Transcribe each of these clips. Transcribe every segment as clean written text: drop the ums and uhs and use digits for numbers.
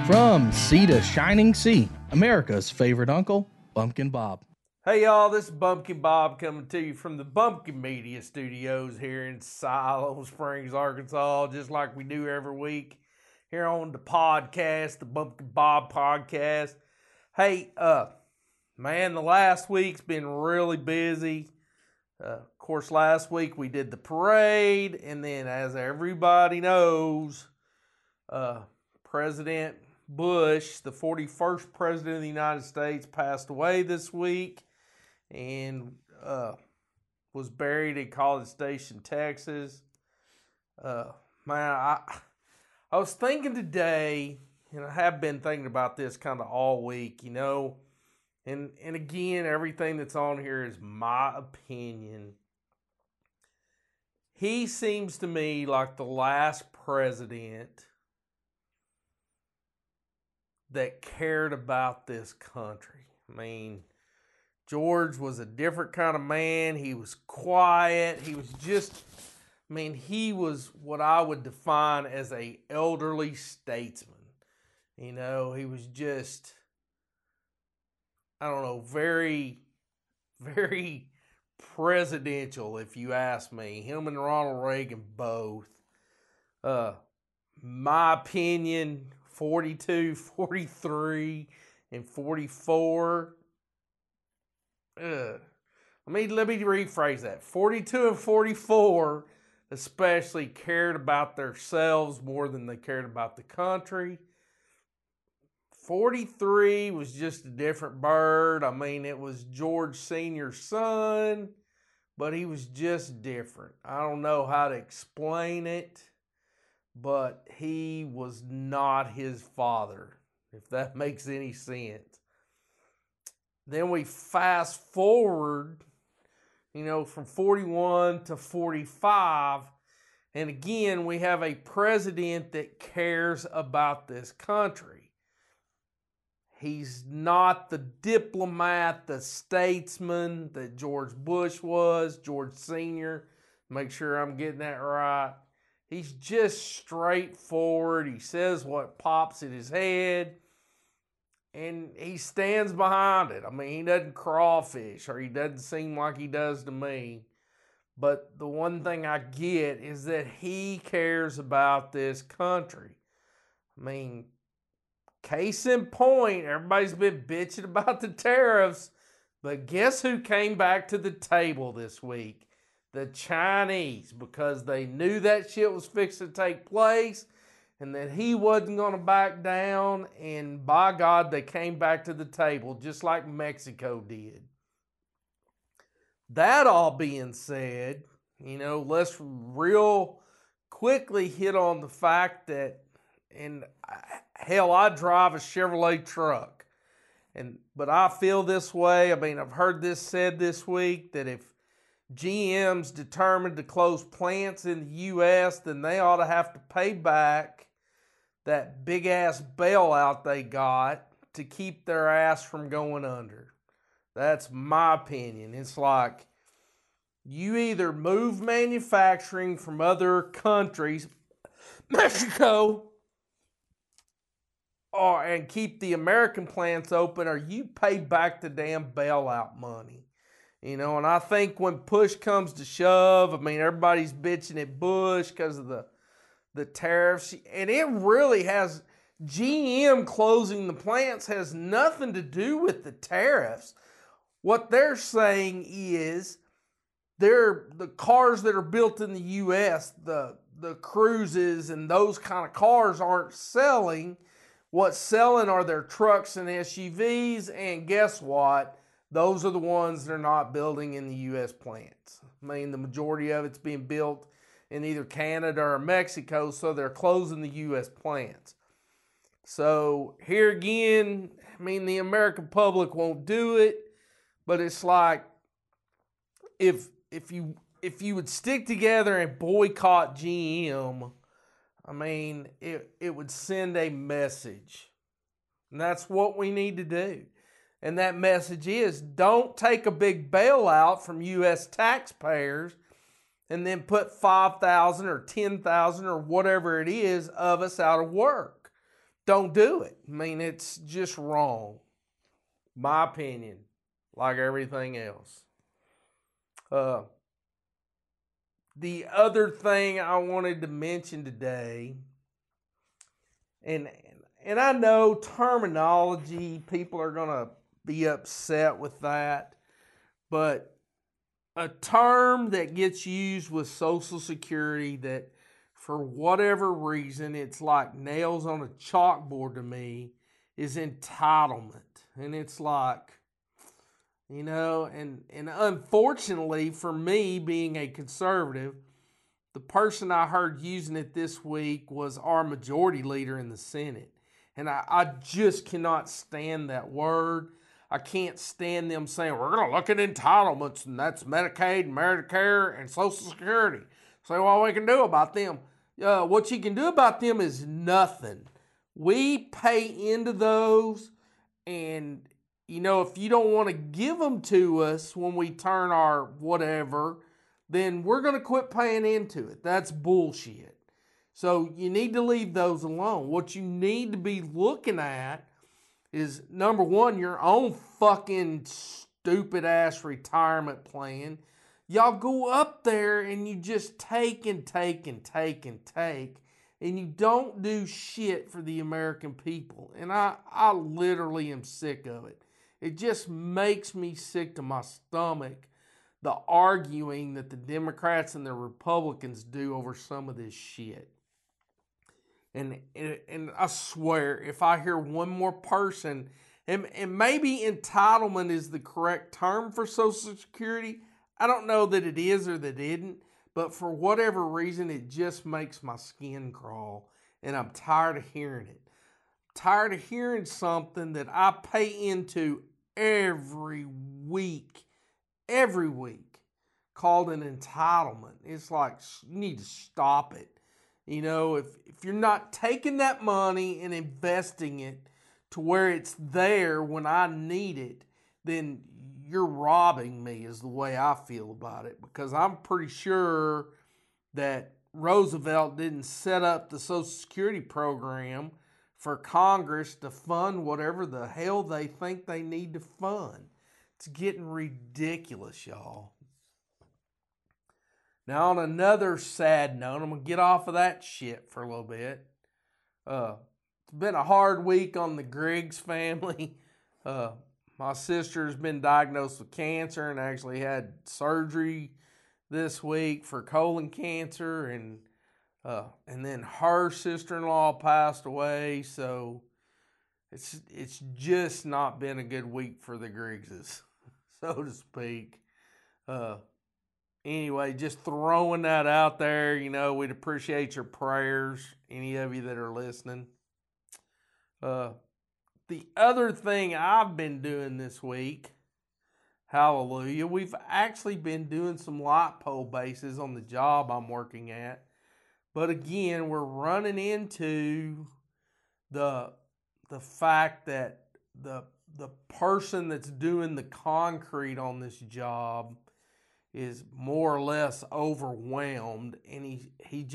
From sea to shining sea, America's favorite uncle, Bumpkin Bob. Hey y'all, this is Bumpkin Bob coming to you from the Bumpkin Media Studios here in Silo Springs, Arkansas, just like we do every week here on the podcast, the Bumpkin Bob podcast. Hey, man, the last week's been really busy. Of course, last week we did the parade, and then as everybody knows, President Bush, the 41st President of the United States, passed away this week and was buried in College Station, Texas. I was thinking today, and I have been thinking about this kind of all week, you know, and again, everything that's on here is my opinion. He seems to me like the last president that cared about this country. I mean, George was a different kind of man. He was quiet. He was just, he was what I would define as a elderly statesman. You know, he was just, I don't know, very, very presidential, if you ask me. Him and Ronald Reagan both. My opinion, 42, 43, and 44. Let me rephrase that. 42 and 44 especially cared about themselves more than they cared about the country. 43 was just a different bird. I mean, it was George Sr.'s son, but he was just different. I don't know how to explain it, but he was not his father, if that makes any sense. Then we fast forward, you know, from 41 to 45, and again, we have a president that cares about this country. He's not the diplomat, the statesman that George Bush was, George Sr. Make sure I'm getting that right. He's just straightforward. He says what pops in his head, and he stands behind it. I mean, he doesn't crawfish, or he doesn't seem like he does to me. But the one thing I get is that he cares about this country. I mean, case in point, everybody's been bitching about the tariffs, but guess who came back to the table this week? The Chinese, because they knew that shit was fixing to take place and that he wasn't going to back down, and by God, they came back to the table just like Mexico did. That all being said, you know, let's real quickly hit on the fact that, and hell, I drive a Chevrolet truck, but I feel this way. I mean, I've heard this said this week that if GM's determined to close plants in the U.S., then they ought to have to pay back that big-ass bailout they got to keep their ass from going under. That's my opinion. It's like you either move manufacturing from other countries, Mexico, and keep the American plants open, or you pay back the damn bailout money. You know, and I think when push comes to shove, I mean, everybody's bitching at Bush because of the tariffs. And it really has, GM closing the plants has nothing to do with the tariffs. What they're saying is the cars that are built in the U.S., the Cruises and those kind of cars aren't selling. What's selling are their trucks and SUVs, and guess what? Those are the ones they're not building in the U.S. plants. I mean, the majority of it's being built in either Canada or Mexico, so they're closing the U.S. plants. So here again, I mean, the American public won't do it, but it's like if you would stick together and boycott GM, I mean, it would send a message. And that's what we need to do. And that message is, don't take a big bailout from U.S. taxpayers and then put 5,000 or 10,000 or whatever it is of us out of work. don't do it. I mean, it's just wrong. My opinion, like everything else. The other thing I wanted to mention today, and I know terminology, people are going to be upset with that, but a term that gets used with Social Security that for whatever reason it's like nails on a chalkboard to me is entitlement. And it's like, and unfortunately for me being a conservative, the person I heard using it this week was our majority leader in the Senate. And I just cannot stand that word. I can't stand them saying, we're going to look at entitlements, and that's Medicaid, Medicare, and Social Security. Say what we can do about them. What you can do about them is nothing. We pay into those, and, if you don't want to give them to us when we turn our whatever, then we're going to quit paying into it. That's bullshit. So you need to leave those alone. What you need to be looking at is, number one, your own fucking stupid ass retirement plan. Y'all go up there and you just take and take and take and take, and you don't do shit for the American people. And I literally am sick of it. It just makes me sick to my stomach, the arguing that the Democrats and the Republicans do over some of this shit. And I swear, if I hear one more person, and maybe entitlement is the correct term for Social Security. I don't know that it is or that it isn't, but for whatever reason, it just makes my skin crawl, and I'm tired of hearing it. Tired of hearing something that I pay into every week, called an entitlement. It's like, you need to stop it. If you're not taking that money and investing it to where it's there when I need it, then you're robbing me, is the way I feel about it. Because I'm pretty sure that Roosevelt didn't set up the Social Security program for Congress to fund whatever the hell they think they need to fund. It's getting ridiculous, y'all. Now, on another sad note, I'm going to get off of that shit for a little bit. It's been a hard week on the Griggs family. My sister's been diagnosed with cancer and actually had surgery this week for colon cancer, and then her sister-in-law passed away. So it's just not been a good week for the Griggses, so to speak. Anyway, just throwing that out there. We'd appreciate your prayers, any of you that are listening. The other thing I've been doing this week, hallelujah, we've actually been doing some light pole bases on the job I'm working at. But again, we're running into the fact that the person that's doing the concrete on this job is more or less overwhelmed, and he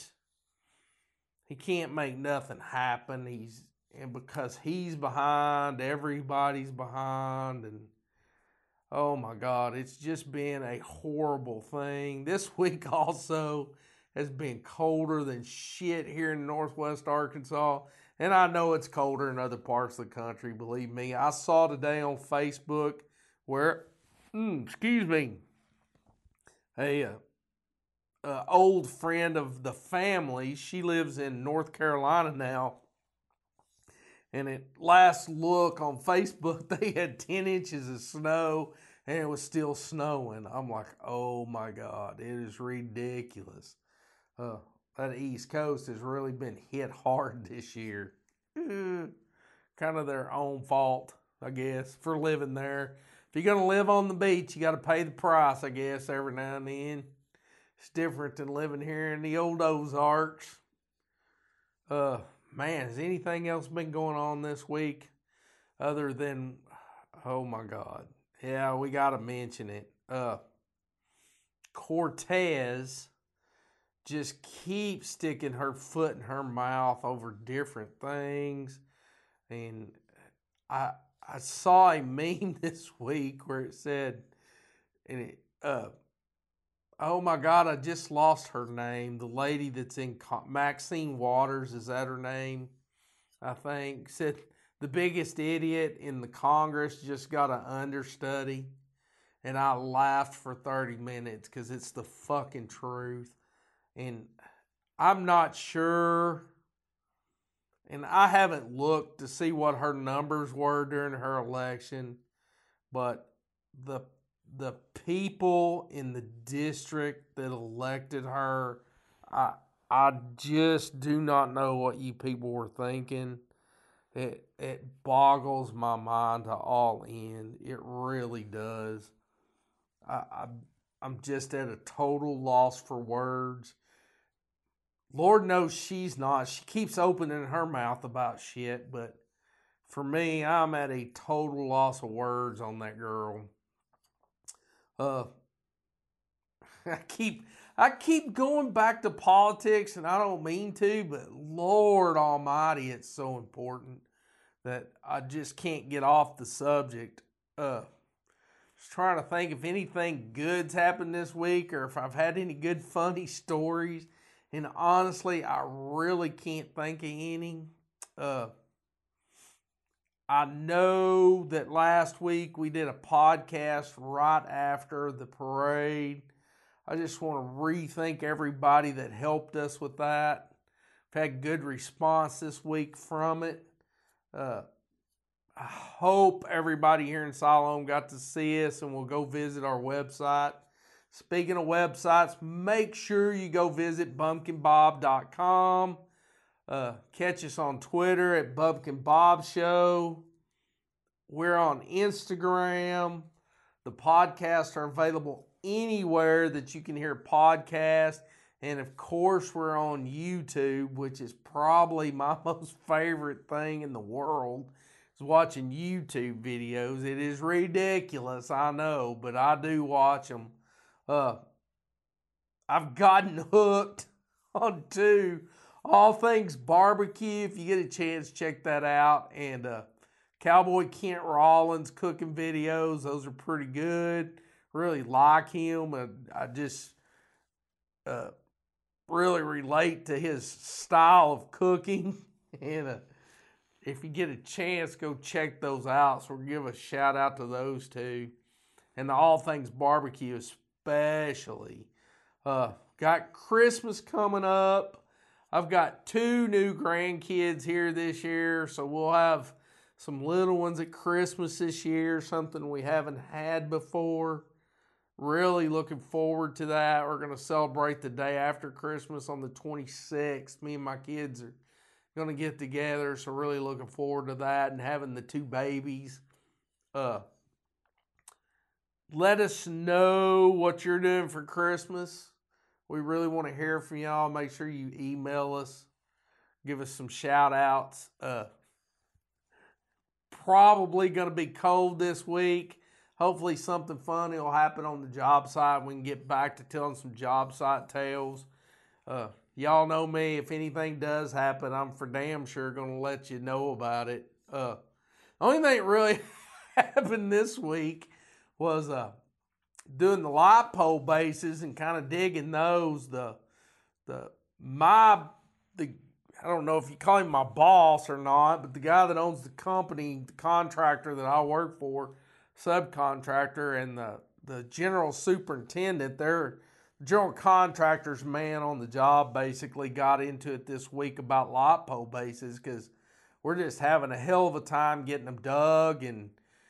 can't make nothing happen. And because he's behind, everybody's behind, and oh my God, it's just been a horrible thing. This week also has been colder than shit here in Northwest Arkansas, and I know it's colder in other parts of the country, believe me. I saw today on Facebook where, a old friend of the family, she lives in North Carolina now, and at last look on Facebook, they had 10 inches of snow, and it was still snowing. I'm like, oh my God, it is ridiculous. That East Coast has really been hit hard this year. Kind of their own fault, I guess, for living there. If you're going to live on the beach, you got to pay the price, I guess, every now and then. It's different than living here in the old Ozarks. Man, has anything else been going on this week other than, oh my God. Yeah, we got to mention it. Cortez just keeps sticking her foot in her mouth over different things. And I saw a meme this week where it said, and it, oh my God, I just lost her name. The lady that's in Maxine Waters, is that her name? I think said the biggest idiot in the Congress just got an understudy. And I laughed for 30 minutes because it's the fucking truth. And I'm not sure, and I haven't looked to see what her numbers were during her election, but the people in the district that elected her, I just do not know what you people were thinking. It boggles my mind to all end. It really does. I'm just at a total loss for words. Lord knows she's not. She keeps opening her mouth about shit, but for me, I'm at a total loss of words on that girl. I keep going back to politics, and I don't mean to, but Lord Almighty, it's so important that I just can't get off the subject. Just trying to think if anything good's happened this week, or if I've had any good funny stories. And honestly, I really can't think of any. I know that last week we did a podcast right after the parade. I just want to rethink everybody that helped us with that. I've had good response this week from it. I hope everybody here in Siloam got to see us and will go visit our website. Speaking of websites, make sure you go visit bumpkinbob.com. Catch us on Twitter at Bumpkin Bob Show. We're on Instagram. The podcasts are available anywhere that you can hear podcasts. And of course, we're on YouTube, which is probably my most favorite thing in the world, is watching YouTube videos. It is ridiculous, I know, but I do watch them. I've gotten hooked on All Things Barbecue. If you get a chance, check that out. And Cowboy Kent Rollins cooking videos. Those are pretty good. Really like him. I just really relate to his style of cooking. And if you get a chance, go check those out. So we'll give a shout out to those two. And the All Things Barbecue especially. Got Christmas coming up. I've got 2 new grandkids here this year, so we'll have some little ones at Christmas this year, something we haven't had before. Really looking forward to that. We're going to celebrate the day after Christmas on the 26th. Me and my kids are going to get together, so really looking forward to that and having the 2 babies. Let us know what you're doing for Christmas. We really want to hear from y'all. Make sure you email us. Give us some shout outs. Probably going to be cold this week. Hopefully something funny will happen on the job site. We can get back to telling some job site tales. Y'all know me. If anything does happen, I'm for damn sure going to let you know about it. The only thing that really happened this week was doing the light pole bases and kind of digging those. I don't know if you call him my boss or not, but the guy that owns the company, the contractor that I work for, subcontractor, and the general superintendent, their general contractor's man on the job, basically got into it this week about light pole bases because we're just having a hell of a time getting them dug. And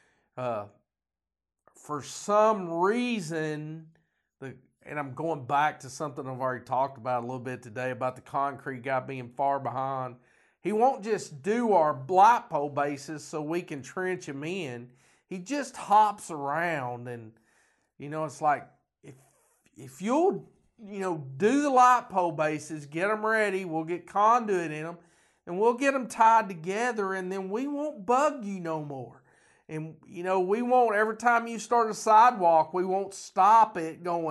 for some reason, and I'm going back to something I've already talked about a little bit today about the concrete guy being far behind. He won't just do our light pole bases so we can trench them in. He just hops around, and it's like if you'll do the light pole bases, get them ready, we'll get conduit in them, and we'll get them tied together, and then we won't bug you no more. And we won't, every time you start a sidewalk, we won't stop it going,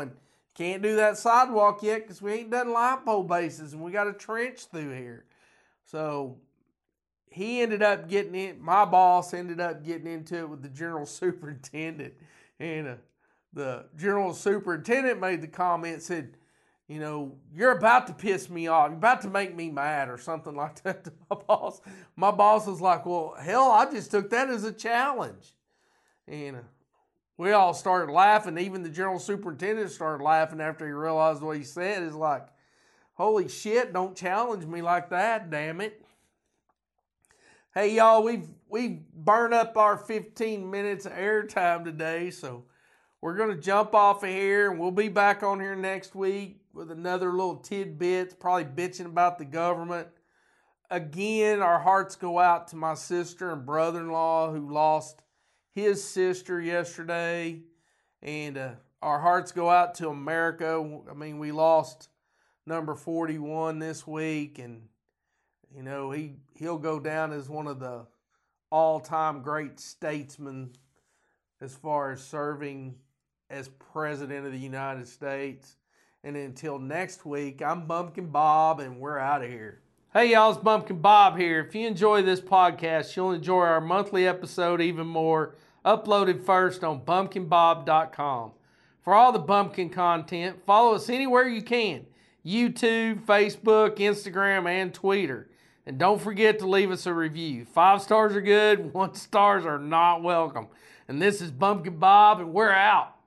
Can't do that sidewalk yet because we ain't done light pole bases and we got a trench through here. So he ended up getting it. My boss ended up getting into it with the general superintendent. And the general superintendent made the comment, said, you know, you're about to piss me off. You're about to make me mad or something like that to my boss. My boss was like, well, hell, I just took that as a challenge. And we all started laughing. Even the general superintendent started laughing after he realized what he said. It's like, holy shit, don't challenge me like that, damn it. Hey, y'all, we've burned up our 15 minutes of airtime today, so we're going to jump off of here, and we'll be back on here next week with another little tidbits, probably bitching about the government. Again, our hearts go out to my sister and brother-in-law who lost his sister yesterday. And our hearts go out to America. I mean, we lost number 41 this week. And, you know, he'll go down as one of the all-time great statesmen as far as serving as President of the United States. And until next week, I'm Bumpkin Bob, and we're out of here. Hey, y'all, it's Bumpkin Bob here. If you enjoy this podcast, you'll enjoy our monthly episode even more, uploaded first on bumpkinbob.com. For all the Bumpkin content, follow us anywhere you can. YouTube, Facebook, Instagram, and Twitter. And don't forget to leave us a review. 5 stars are good, 1 stars are not welcome. And this is Bumpkin Bob, and we're out.